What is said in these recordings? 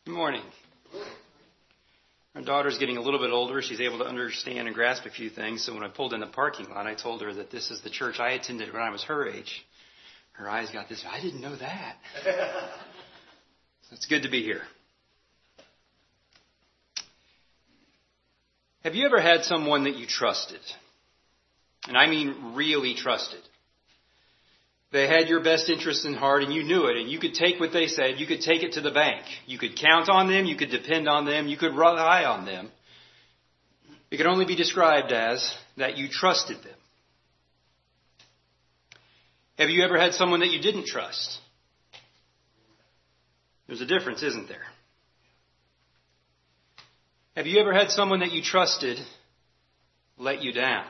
Good morning. Our daughter's getting a little bit older. She's able to understand and grasp a few things. So when I pulled in the parking lot, I told her that this is the church I attended when I was her age. Her eyes got this. I didn't know that. So it's good to be here. Have you ever had someone that you trusted? And I mean really trusted. They had your best interests in heart and you knew it, and you could take what they said, you could take it to the bank. You could count on them, you could depend on them, you could rely on them. It could only be described as that you trusted them. Have you ever had someone that you didn't trust? There's a difference, isn't there? Have you ever had someone that you trusted let you down?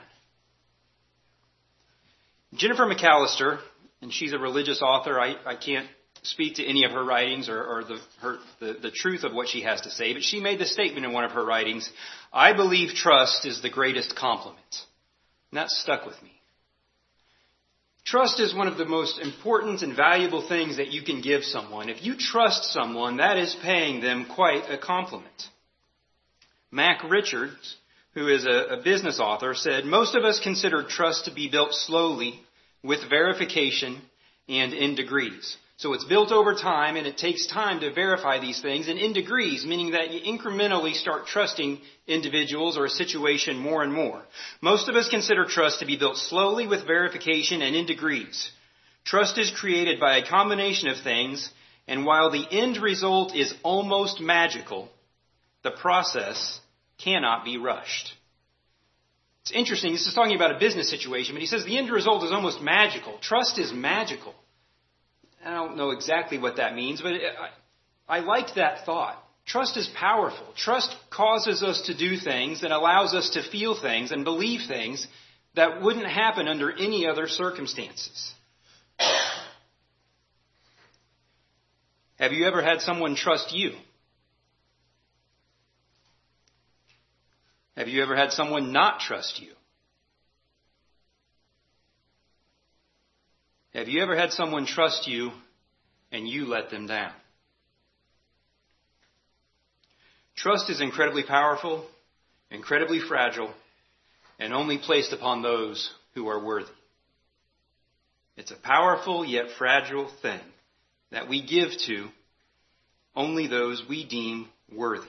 Jennifer McAllister, and she's a religious author. I can't speak to any of her writings or the truth of what she has to say, but she made the statement in one of her writings, I believe trust is the greatest compliment. And that stuck with me. Trust is one of the most important and valuable things that you can give someone. If you trust someone, that is paying them quite a compliment. Mac Richards, who is a business author, said, most of us consider trust to be built slowly with verification and in degrees. So it's built over time, and it takes time to verify these things, and in degrees, meaning that you incrementally start trusting individuals or a situation more and more. Most of us consider trust to be built slowly with verification and in degrees. Trust is created by a combination of things, and while the end result is almost magical, the process cannot be rushed. It's interesting. This is talking about a business situation, but he says the end result is almost magical. Trust is magical. I don't know exactly what that means, but I liked that thought. Trust is powerful. Trust causes us to do things and allows us to feel things and believe things that wouldn't happen under any other circumstances. Have you ever had someone trust you? Have you ever had someone not trust you? Have you ever had someone trust you and you let them down? Trust is incredibly powerful, incredibly fragile, and only placed upon those who are worthy. It's a powerful yet fragile thing that we give to only those we deem worthy.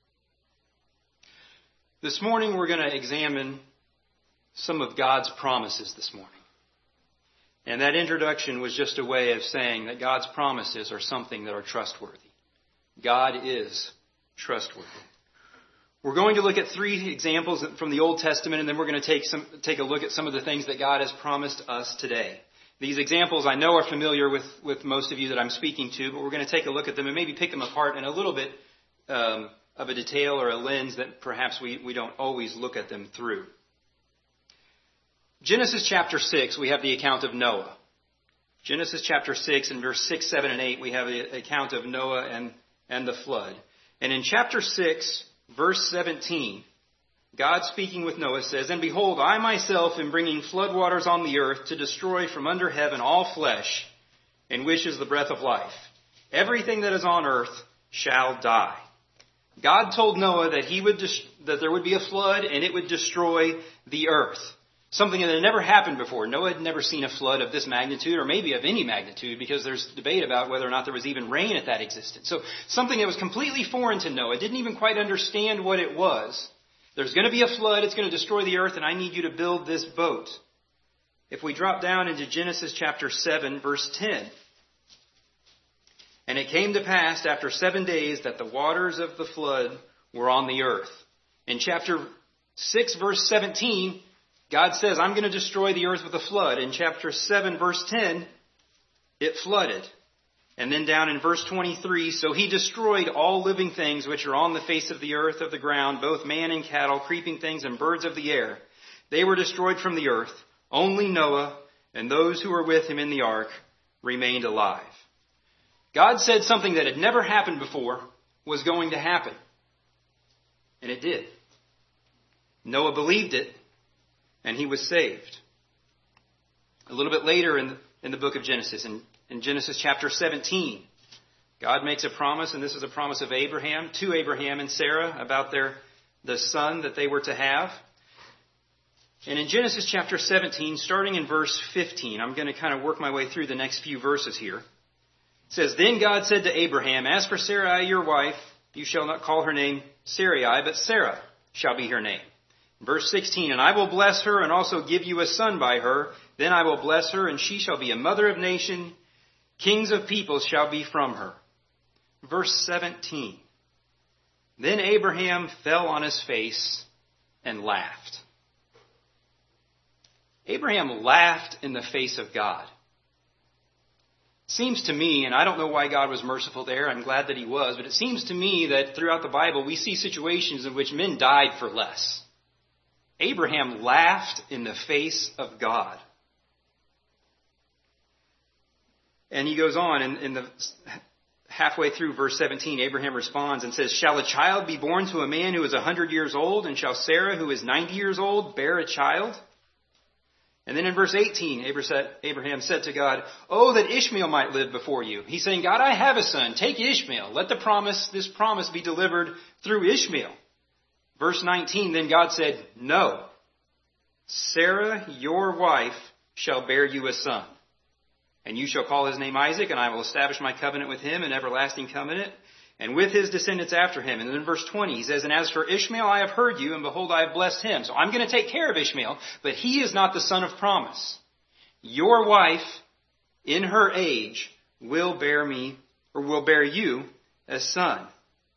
This morning we're going to examine some of God's promises this morning. And that introduction was just a way of saying that God's promises are something that are trustworthy. God is trustworthy. We're going to look at 3 examples from the Old Testament, and then we're going to take a look at some of the things that God has promised us today. These examples I know are familiar with most of you that I'm speaking to, but we're going to take a look at them and maybe pick them apart in a little bit of a detail or a lens that perhaps we don't always look at them through. Genesis chapter 6, we have the account of Noah. Genesis chapter 6 and verse 6, 7, and 8, we have the account of Noah and the flood. And in chapter 6, verse 17, God speaking with Noah says, And behold, I myself am bringing floodwaters on the earth to destroy from under heaven all flesh, in which is the breath of life. Everything that is on earth shall die. God told Noah that there would be a flood and it would destroy the earth. Something that had never happened before. Noah had never seen a flood of this magnitude or maybe of any magnitude because there's debate about whether or not there was even rain at that existed. So something that was completely foreign to Noah, didn't even quite understand what it was. There's going to be a flood, it's going to destroy the earth, and I need you to build this boat. If we drop down into Genesis chapter 7, verse 10. And it came to pass after 7 days that the waters of the flood were on the earth. In chapter 6, verse 17, God says, I'm going to destroy the earth with a flood. In chapter 7, verse 10, it flooded. And then down in verse 23, so he destroyed all living things which are on the face of the earth, of the ground, both man and cattle, creeping things and birds of the air. They were destroyed from the earth. Only Noah and those who were with him in the ark remained alive. God said something that had never happened before was going to happen. And it did. Noah believed it, and he was saved. A little bit later in the book of Genesis, in Genesis chapter 17, God makes a promise, and this is a promise of Abraham, to Abraham and Sarah about the son that they were to have. And in Genesis chapter 17, starting in verse 15, I'm going to kind of work my way through the next few verses here. It says, Then God said to Abraham, As for Sarai your wife, you shall not call her name Sarai, but Sarah shall be her name. Verse 16, And I will bless her and also give you a son by her. Then I will bless her, and she shall be a mother of nations. Kings of peoples shall be from her. Verse 17, Then Abraham fell on his face and laughed. Abraham laughed in the face of God. Seems to me, and I don't know why God was merciful there, I'm glad that he was, but it seems to me that throughout the Bible we see situations in which men died for less. Abraham laughed in the face of God. And he goes on in the halfway through verse 17, Abraham responds and says, Shall a child be born to a man who is 100 years old, and shall Sarah, who is 90 years old, bear a child? And then in verse 18, Abraham said to God, Oh, that Ishmael might live before you. He's saying, God, I have a son. Take Ishmael. Let this promise be delivered through Ishmael. Verse 19, then God said, No, Sarah, your wife, shall bear you a son. And you shall call his name Isaac, and I will establish my covenant with him, an everlasting covenant, and with his descendants after him. And then in verse 20, he says, And as for Ishmael, I have heard you, and behold, I have blessed him. So I'm going to take care of Ishmael, but he is not the son of promise. Your wife, in her age, will bear you a son.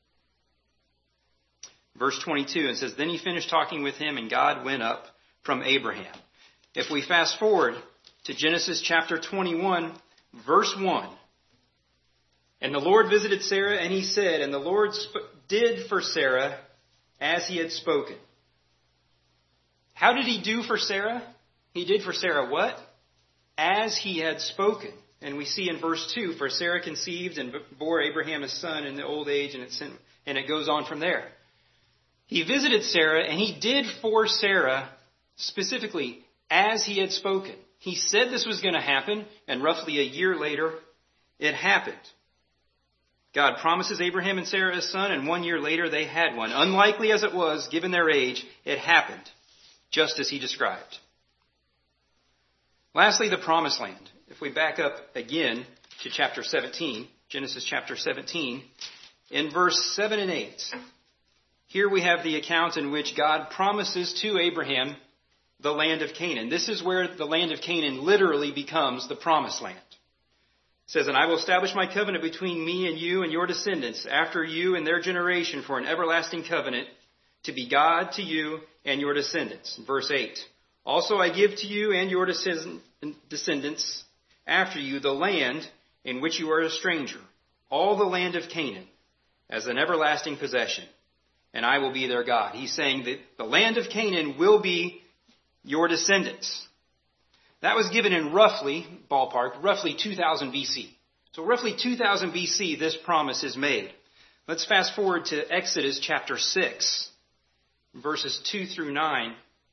Verse 22, it says, Then he finished talking with him, and God went up from Abraham. If we fast forward to Genesis chapter 21, verse 1. And the Lord visited Sarah, and he said, And the Lord did for Sarah as he had spoken. How did he do for Sarah? He did for Sarah what? As he had spoken. And we see in verse 2, For Sarah conceived and bore Abraham a son in the old age, and it goes on from there. He visited Sarah, and he did for Sarah specifically as he had spoken. He said this was going to happen, and roughly a year later, it happened. God promises Abraham and Sarah a son, and 1 year later they had one. Unlikely as it was, given their age, it happened, just as he described. Lastly, the promised land. If we back up again to chapter 17, Genesis chapter 17, in verse 7 and 8, here we have the account in which God promises to Abraham the land of Canaan. This is where the land of Canaan literally becomes the promised land. It says, And I will establish my covenant between me and you and your descendants after you and their generation for an everlasting covenant to be God to you and your descendants. Verse 8, Also I give to you and your descendants after you the land in which you are a stranger, all the land of Canaan, as an everlasting possession, and I will be their God. He's saying that the land of Canaan will be your descendants. That was given in roughly 2000 BC. So roughly 2000 BC, this promise is made. Let's fast forward to Exodus chapter 6, verses 2 through 9.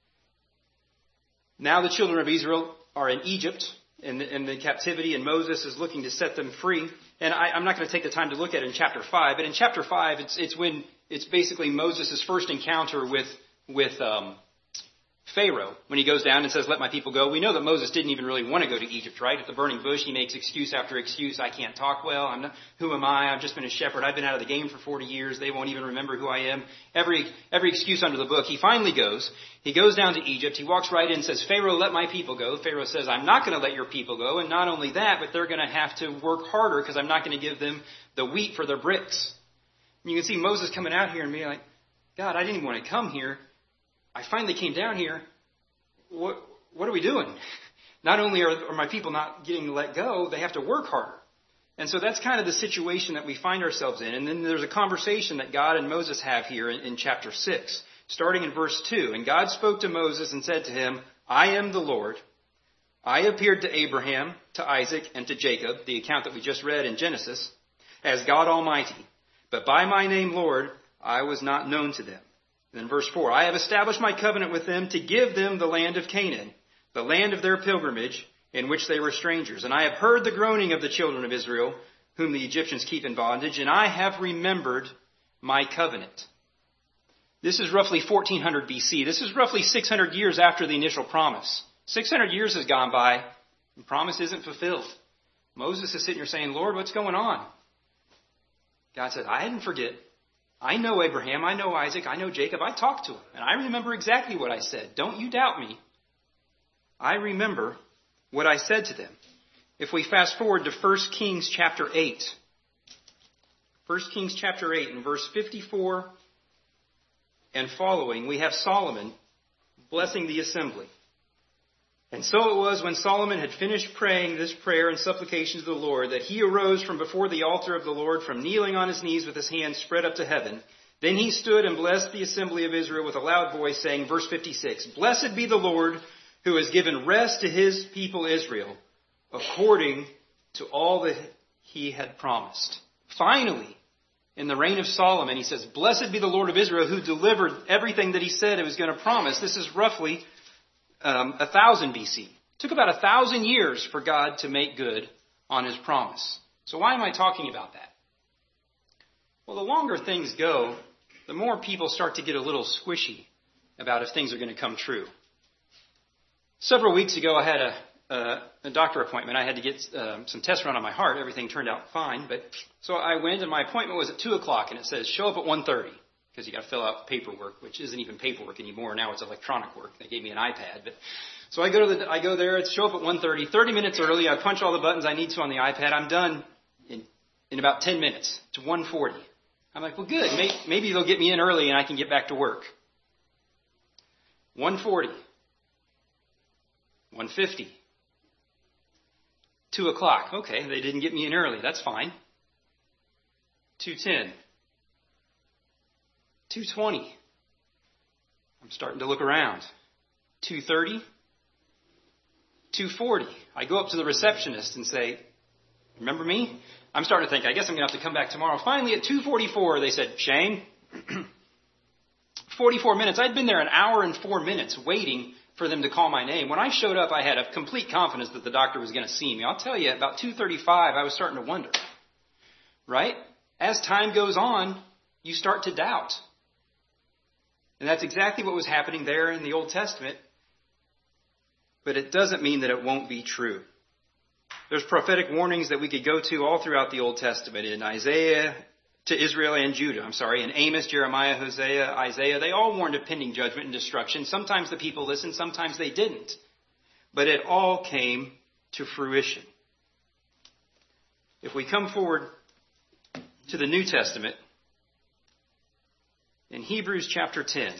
Now the children of Israel are in Egypt in the captivity, and Moses is looking to set them free. And I'm not going to take the time to look at it in chapter 5, but in chapter 5, it's basically Moses' first encounter with Pharaoh, when he goes down and says, Let my people go. We know that Moses didn't even really want to go to Egypt, right? At the burning bush, he makes excuse after excuse. I can't talk well. Who am I? I've just been a shepherd. I've been out of the game for 40 years. They won't even remember who I am. Every excuse under the book. He finally goes. He goes down to Egypt. He walks right in and says, Pharaoh, let my people go. Pharaoh says, I'm not going to let your people go. And not only that, but they're going to have to work harder because I'm not going to give them the wheat for their bricks. And you can see Moses coming out here and being like, God, I didn't even want to come here. I finally came down here. What are we doing? Not only are my people not getting let go, they have to work harder. And so that's kind of the situation that we find ourselves in. And then there's a conversation that God and Moses have here in chapter 6, starting in verse 2. And God spoke to Moses and said to him, I am the Lord. I appeared to Abraham, to Isaac, and to Jacob, the account that we just read in Genesis, as God Almighty. But by my name, Lord, I was not known to them. Then verse 4, I have established my covenant with them to give them the land of Canaan, the land of their pilgrimage, in which they were strangers. And I have heard the groaning of the children of Israel, whom the Egyptians keep in bondage, and I have remembered my covenant. This is roughly 1400 BC. This is roughly 600 years after the initial promise. 600 years has gone by, and the promise isn't fulfilled. Moses is sitting here saying, Lord, what's going on? God said, I didn't forget. I know Abraham, I know Isaac, I know Jacob. I talked to him, and I remember exactly what I said. Don't you doubt me. I remember what I said to them. If we fast forward to 1 Kings chapter 8. 1 Kings chapter 8 and verse 54 and following, we have Solomon blessing the assembly. And so it was when Solomon had finished praying this prayer and supplications to the Lord that he arose from before the altar of the Lord, from kneeling on his knees with his hands spread up to heaven. Then he stood and blessed the assembly of Israel with a loud voice, saying, verse 56, Blessed be the Lord who has given rest to his people Israel, according to all that he had promised. Finally, in the reign of Solomon, he says, Blessed be the Lord of Israel who delivered everything that he said he was going to promise. This is roughly 1000 BC. It took about 1000 years for God to make good on his promise. So why am I talking about that? Well, the longer things go, the more people start to get a little squishy about if things are going to come true. Several weeks ago, I had a doctor appointment. I had to get some tests run on my heart. Everything turned out fine. So I went, and my appointment was at 2 o'clock, and it says, show up at 1:30, because you got to fill out paperwork, which isn't even paperwork anymore. Now it's electronic work. They gave me an iPad. So I go there. It's show up at 1:30. 30 minutes early. I punch all the buttons I need to on the iPad. I'm done in about 10 minutes. It's 1:40. I'm like, well, good. Maybe they'll get me in early, and I can get back to work. 1:40. 1:50. 2 o'clock. Okay, they didn't get me in early. That's fine. 2:10. 2:20. I'm starting to look around. 2:30. 2:40. I go up to the receptionist and say, remember me? I'm starting to think, I guess I'm going to have to come back tomorrow. Finally, at 2:44, they said, Shane, 44 minutes. I'd been there an hour and 4 minutes waiting for them to call my name. When I showed up, I had a complete confidence that the doctor was going to see me. I'll tell you, about 2:35, I was starting to wonder. Right? As time goes on, you start to doubt. And that's exactly what was happening there in the Old Testament. But it doesn't mean that it won't be true. There's prophetic warnings that we could go to all throughout the Old Testament. In Isaiah, to Israel and Judah, in Amos, Jeremiah, Hosea, Isaiah, they all warned of pending judgment and destruction. Sometimes the people listened, sometimes they didn't. But it all came to fruition. If we come forward to the New Testament, in Hebrews chapter 10,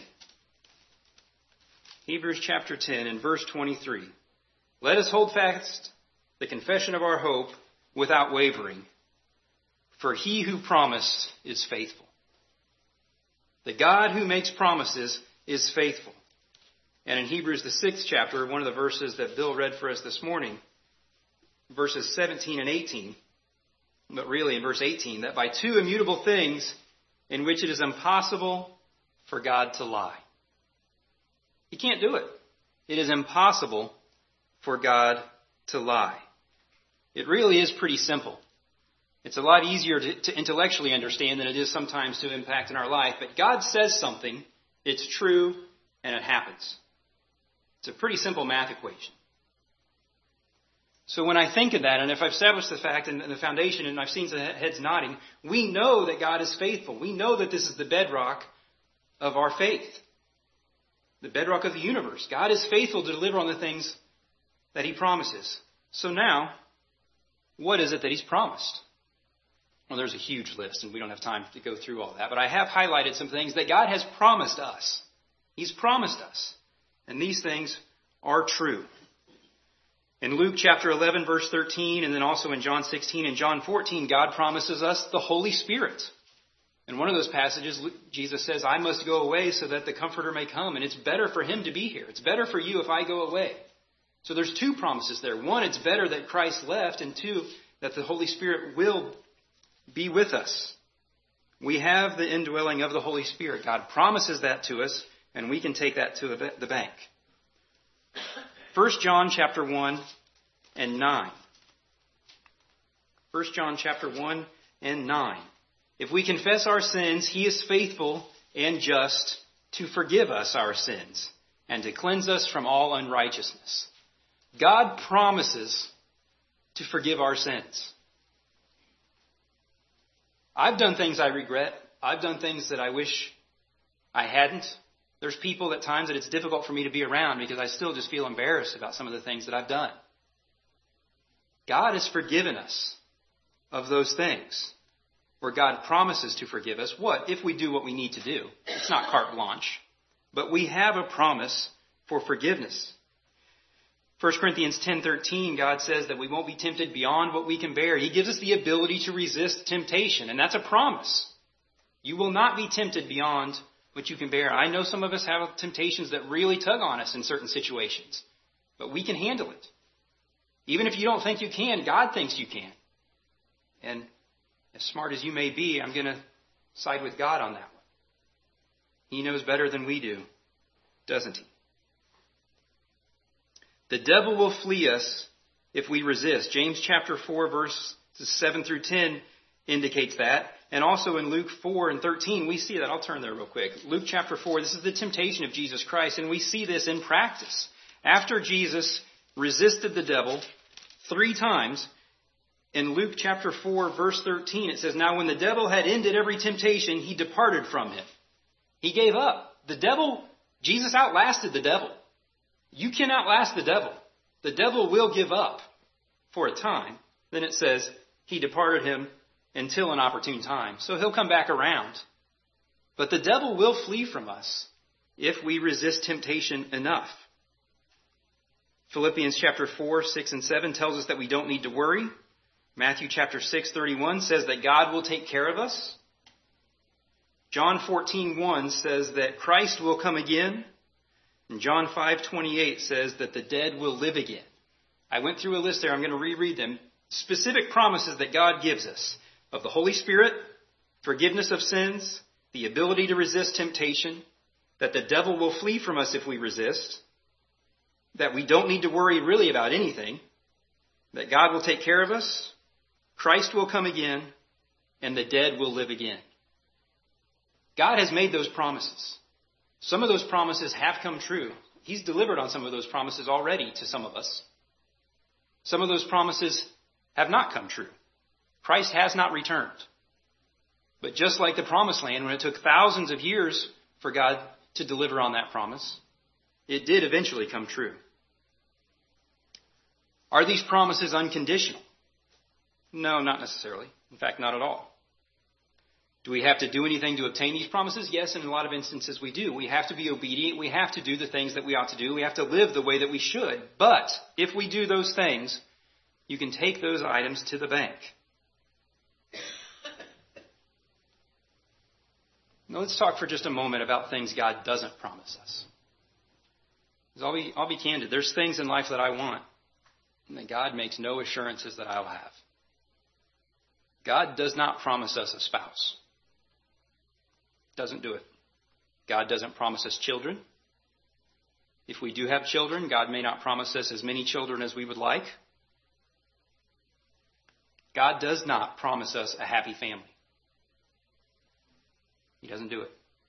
Hebrews chapter 10 and verse 23, let us hold fast the confession of our hope without wavering, for he who promised is faithful. The God who makes promises is faithful. And in Hebrews, the 6th chapter, one of the verses that Bill read for us this morning, verses 17 and 18, but really in verse 18, that by two immutable things in which it is impossible for God to lie. He can't do it. It is impossible for God to lie. It really is pretty simple. It's a lot easier to intellectually understand than it is sometimes to impact in our life. But God says something, it's true, and it happens. It's a pretty simple math equation. So when I think of that, and if I've established the fact and the foundation, and I've seen some heads nodding, we know that God is faithful. We know that this is the bedrock of our faith. The bedrock of the universe. God is faithful to deliver on the things that he promises. So now, what is it that he's promised? Well, there's a huge list, and we don't have time to go through all that. But I have highlighted some things that God has promised us. He's promised us. And these things are true. In Luke chapter 11, verse 13, and then also in John 16 and John 14, God promises us the Holy Spirit. In one of those passages, Jesus says, I must go away so that the Comforter may come. And it's better for him to be here. It's better for you if I go away. So there's two promises there. One, it's better that Christ left. And two, that the Holy Spirit will be with us. We have the indwelling of the Holy Spirit. God promises that to us, and we can take that to the bank. 1 John chapter 1 and 9. 1 John chapter 1 and 9. If we confess our sins, he is faithful and just to forgive us our sins and to cleanse us from all unrighteousness. God promises to forgive our sins. I've done things I regret. I've done things that I wish I hadn't. There's people at times that it's difficult for me to be around because I still just feel embarrassed about some of the things that I've done. God has forgiven us of those things where God promises to forgive us. What? If we do what we need to do. It's not carte blanche. But we have a promise for forgiveness. 1 Corinthians 10:13, God says that we won't be tempted beyond what we can bear. He gives us the ability to resist temptation, and that's a promise. You will not be tempted beyond what you can bear. I know some of us have temptations that really tug on us in certain situations, but we can handle it. Even if you don't think you can, God thinks you can. And as smart as you may be, I'm going to side with God on that one. He knows better than we do, doesn't he? The devil will flee us if we resist. James chapter 4, verses 7 through 10 indicates that. And also in Luke 4 and 13, we see that. I'll turn there real quick. Luke chapter 4, this is the temptation of Jesus Christ, and we see this in practice. After Jesus resisted the devil 3 times, in Luke chapter 4, verse 13, it says, "Now when the devil had ended every temptation, he departed from him." He gave up. The devil, Jesus outlasted the devil. You cannot last the devil. The devil will give up for a time. Then it says, he departed him until an opportune time. So he'll come back around. But the devil will flee from us if we resist temptation enough. Philippians chapter 4, 6 and 7 tells us that we don't need to worry. Matthew chapter 6:31 says that God will take care of us. John 14:1 says that Christ will come again. And John 5:28 says that the dead will live again. I went through a list there. I'm going to reread them. Specific promises that God gives us of the Holy Spirit, forgiveness of sins, the ability to resist temptation, that the devil will flee from us if we resist, that we don't need to worry really about anything, that God will take care of us, Christ will come again, and the dead will live again. God has made those promises. Some of those promises have come true. He's delivered on some of those promises already to some of us. Some of those promises have not come true. Christ has not returned. But just like the promised land, when it took thousands of years for God to deliver on that promise, it did eventually come true. Are these promises unconditional? No, not necessarily. In fact, not at all. Do we have to do anything to obtain these promises? Yes, in a lot of instances we do. We have to be obedient. We have to do the things that we ought to do. We have to live the way that we should. But if we do those things, you can take those items to the bank. Now let's talk for just a moment about things God doesn't promise us. I'll be candid. There's things in life that I want, and that God makes no assurances that I'll have. God does not promise us a spouse. Doesn't do it. God doesn't promise us children. If we do have children, God may not promise us as many children as we would like. God does not promise us a happy family. He doesn't do it.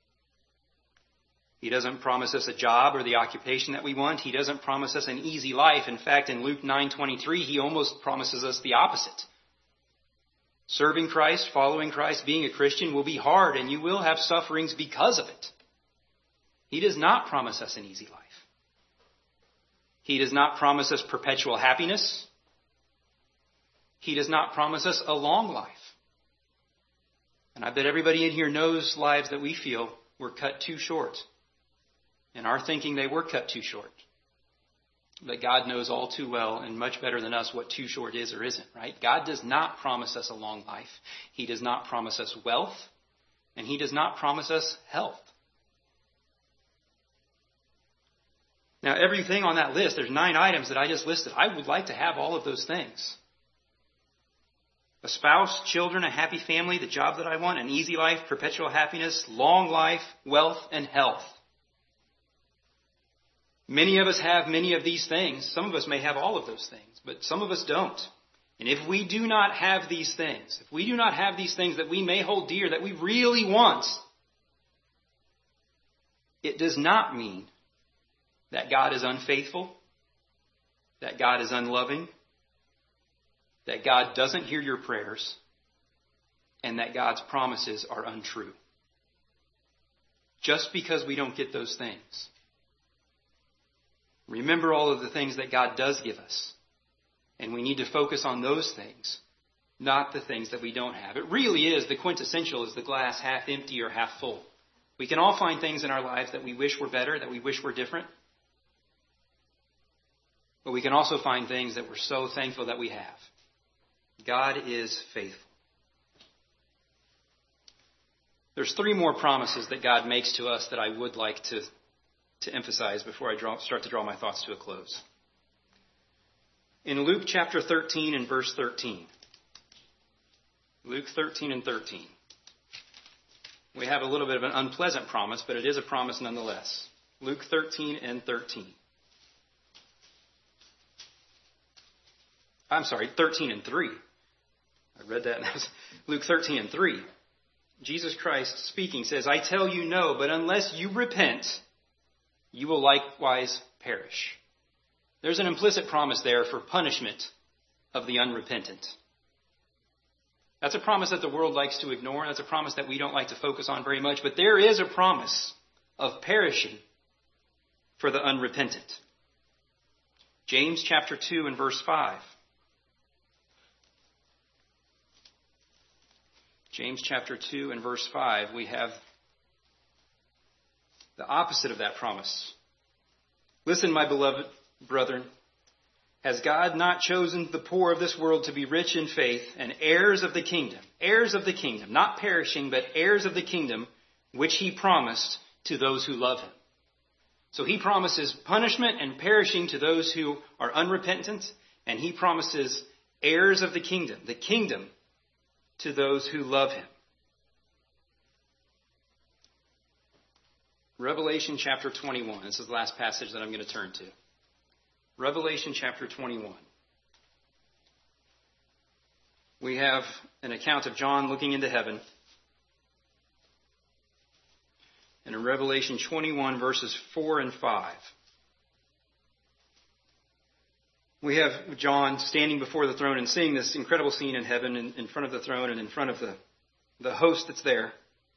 He doesn't promise us a job or the occupation that we want. He doesn't promise us an easy life. In fact, in Luke 9:23, he almost promises us the opposite. Serving Christ, following Christ, being a Christian will be hard, and you will have sufferings because of it. He does not promise us an easy life. He does not promise us perpetual happiness. He does not promise us a long life. And I bet everybody in here knows lives that we feel were cut too short. In our thinking, they were cut too short. But God knows all too well and much better than us what too short is or isn't, right? God does not promise us a long life. He does not promise us wealth. And he does not promise us health. Now, everything on that list, there's 9 items that I just listed. I would like to have all of those things. A spouse, children, a happy family, the job that I want, an easy life, perpetual happiness, long life, wealth, and health. Many of us have many of these things. Some of us may have all of those things, but some of us don't. And if we do not have these things, if we do not have these things that we may hold dear, that we really want, it does not mean that God is unfaithful, that God is unloving, that God doesn't hear your prayers, and that God's promises are untrue. Just because we don't get those things. Remember all of the things that God does give us. And we need to focus on those things, not the things that we don't have. It really is, the quintessential is the glass half empty or half full. We can all find things in our lives that we wish were better, that we wish were different. But we can also find things that we're so thankful that we have. God is faithful. There's 3 more promises that God makes to us that I would like to emphasize before I start to draw my thoughts to a close. In Luke chapter 13 and verse 13. Luke 13 and 13. We have a little bit of an unpleasant promise, but it is a promise nonetheless. Luke 13 and 13. I'm sorry, 13 and 3. I read that and that was Luke 13 and 3. Jesus Christ speaking says, I tell you no, but unless you repent, you will likewise perish. There's an implicit promise there for punishment of the unrepentant. That's a promise that the world likes to ignore. That's a promise that we don't like to focus on very much. But there is a promise of perishing for the unrepentant. James chapter 2 and verse 5. James chapter 2 and verse 5, we have the opposite of that promise. Listen, my beloved brethren, has God not chosen the poor of this world to be rich in faith and heirs of the kingdom, not perishing, but heirs of the kingdom, which he promised to those who love him? So he promises punishment and perishing to those who are unrepentant, and he promises heirs of the kingdom to those who love him. Revelation chapter 21. This is the last passage that I'm going to turn to. Revelation chapter 21. We have an account of John looking into heaven. And in Revelation 21 verses 4 and 5. We have John standing before the throne and seeing this incredible scene in heaven in front of the throne and in front of the host that's there.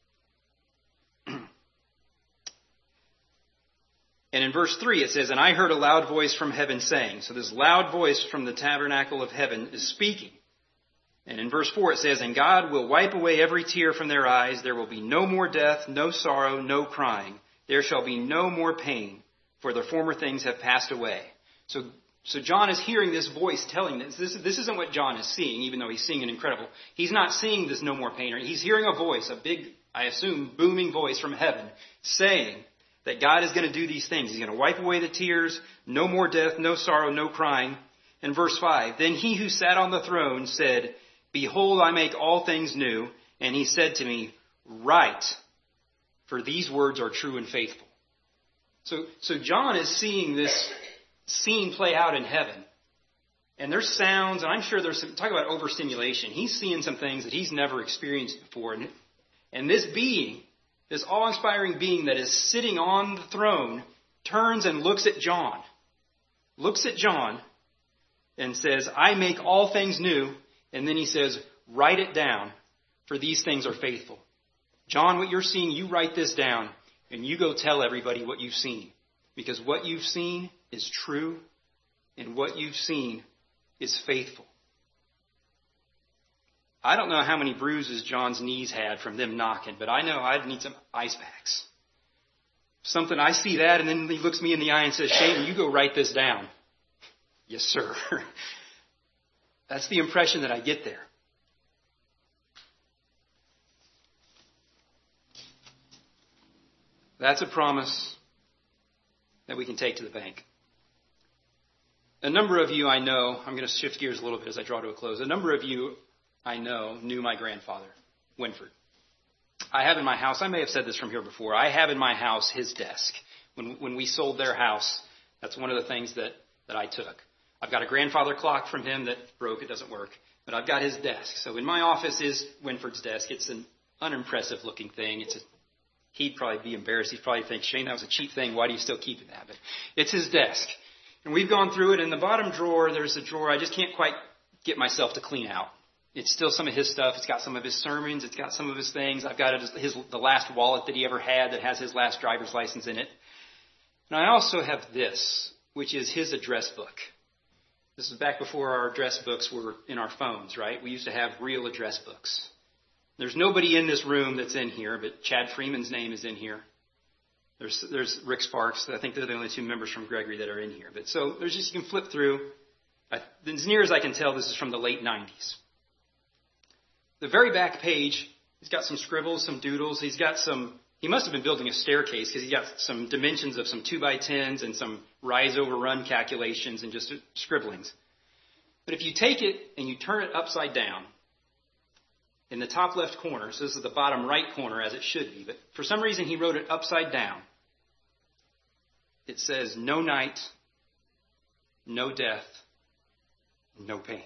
And in verse 3 it says, and I heard a loud voice from heaven saying, so this loud voice from the tabernacle of heaven is speaking. And in verse 4 it says, and God will wipe away every tear from their eyes. There will be no more death, no sorrow, no crying. There shall be no more pain, for the former things have passed away. So John is hearing this voice telling this. This isn't what John is seeing, even though he's seeing an incredible. He's not seeing this no more pain. He's hearing a voice, a big, I assume, booming voice from heaven saying that God is going to do these things. He's going to wipe away the tears, no more death, no sorrow, no crying. And verse 5, then he who sat on the throne said, behold, I make all things new. And he said to me, write, for these words are true and faithful. So John is seeing this scene play out in heaven. And there's sounds, and I'm sure there's some, talk about overstimulation. He's seeing some things that he's never experienced before. And this being, this awe-inspiring being that is sitting on the throne, turns and looks at John and says, I make all things new. And then he says, write it down, for these things are faithful. John, what you're seeing, you write this down, and you go tell everybody what you've seen. Because what you've seen is true, and what you've seen is faithful. I don't know how many bruises John's knees had from them knocking, but I know I'd need some ice packs. Something, I see that, and then he looks me in the eye and says, Shane, you go write this down. Yes, sir. That's the impression that I get there. That's a promise that we can take to the bank. A number of you I know, I'm going to shift gears a little bit as I draw to a close. A number of you I know knew my grandfather, Winford. I have in my house, I may have said this from here before, I have in my house his desk. When we sold their house, that's one of the things that I took. I've got a grandfather clock from him that broke. It doesn't work. But I've got his desk. So in my office is Winford's desk. It's an unimpressive looking thing. He'd probably be embarrassed. He'd probably think, Shane, that was a cheap thing. Why do you still keep that? But it's his desk. And we've gone through it. In the bottom drawer, there's a drawer I just can't quite get myself to clean out. It's still some of his stuff. It's got some of his sermons. It's got some of his things. I've got the last wallet that he ever had that has his last driver's license in it. And I also have this, which is his address book. This is back before our address books were in our phones, right? We used to have real address books. There's nobody in this room that's in here, but Chad Freeman's name is in here. There's Rick Sparks. I think they're the only two members from Gregory that are in here. But so there's just, you can flip through. As near as I can tell, this is from the late 90s. The very back page, he's got some scribbles, some doodles. He must have been building a staircase because he's got some dimensions of some 2x10s and some rise over run calculations and just scribblings. But if you take it and you turn it upside down, in the top left corner, so this is the bottom right corner as it should be, but for some reason he wrote it upside down. It says, no night, no death, no pain.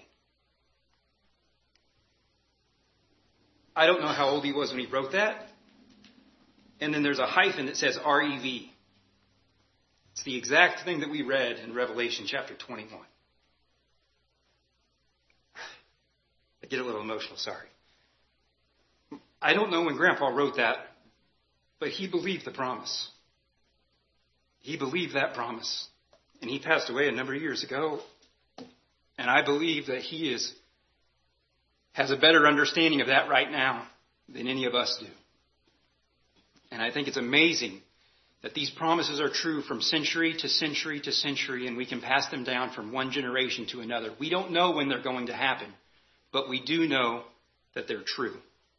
I don't know how old he was when he wrote that. And then there's a hyphen that says R-E-V. It's the exact thing that we read in Revelation chapter 21. I get a little emotional, sorry. I don't know when Grandpa wrote that, but he believed the promise. He believed that promise. And he passed away a number of years ago. And I believe that he has a better understanding of that right now than any of us do. And I think it's amazing that these promises are true from century to century to century, and we can pass them down from one generation to another. We don't know when they're going to happen, but we do know that they're true.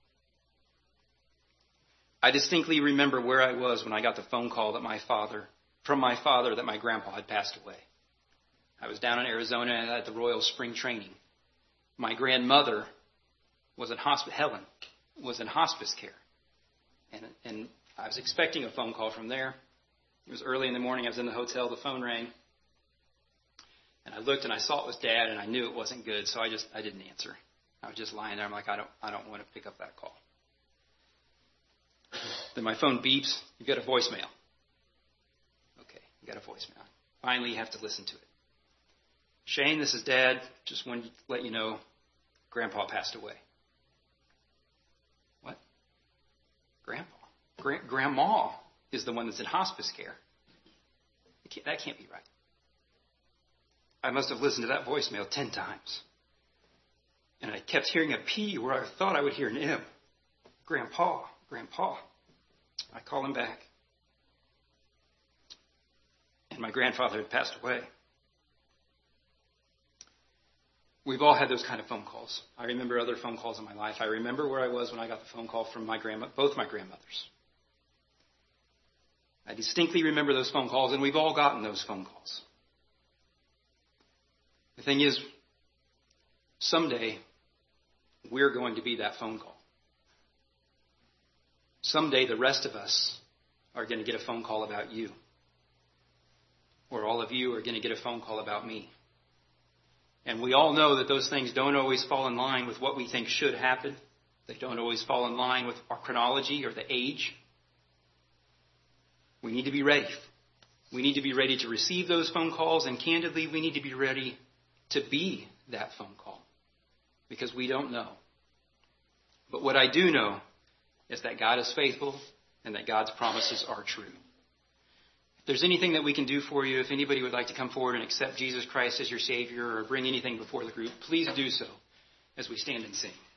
I distinctly remember where I was when I got the phone call from my father that my grandpa had passed away. I was down in Arizona at the Royal Spring Training. My grandmother was in hospice care. And I was expecting a phone call from there. It was early in the morning. I was in the hotel. The phone rang. And I looked and I saw it was Dad, and I knew it wasn't good, so I didn't answer. I was just lying there. I'm like, I don't want to pick up that call. Then my phone beeps. You've got a voicemail. Okay, you got a voicemail. Finally, you have to listen to it. Shane, this is Dad. Just wanted to let you know Grandpa passed away. What? Grandpa? Grandma is the one that's in hospice care. That can't be right. I must have listened to that voicemail 10 times. And I kept hearing a P where I thought I would hear an M. Grandpa. I call him back. And my grandfather had passed away. We've all had those kind of phone calls. I remember other phone calls in my life. I remember where I was when I got the phone call from both my grandmothers. I distinctly remember those phone calls, and we've all gotten those phone calls. The thing is, someday we're going to be that phone call. Someday the rest of us are going to get a phone call about you. Or all of you are going to get a phone call about me. And we all know that those things don't always fall in line with what we think should happen. They don't always fall in line with our chronology or the age. We need to be ready. We need to be ready to receive those phone calls, and candidly, we need to be ready to be that phone call, because we don't know. But what I do know is that God is faithful and that God's promises are true. If there's anything that we can do for you, if anybody would like to come forward and accept Jesus Christ as your Savior or bring anything before the group, please do so as we stand and sing.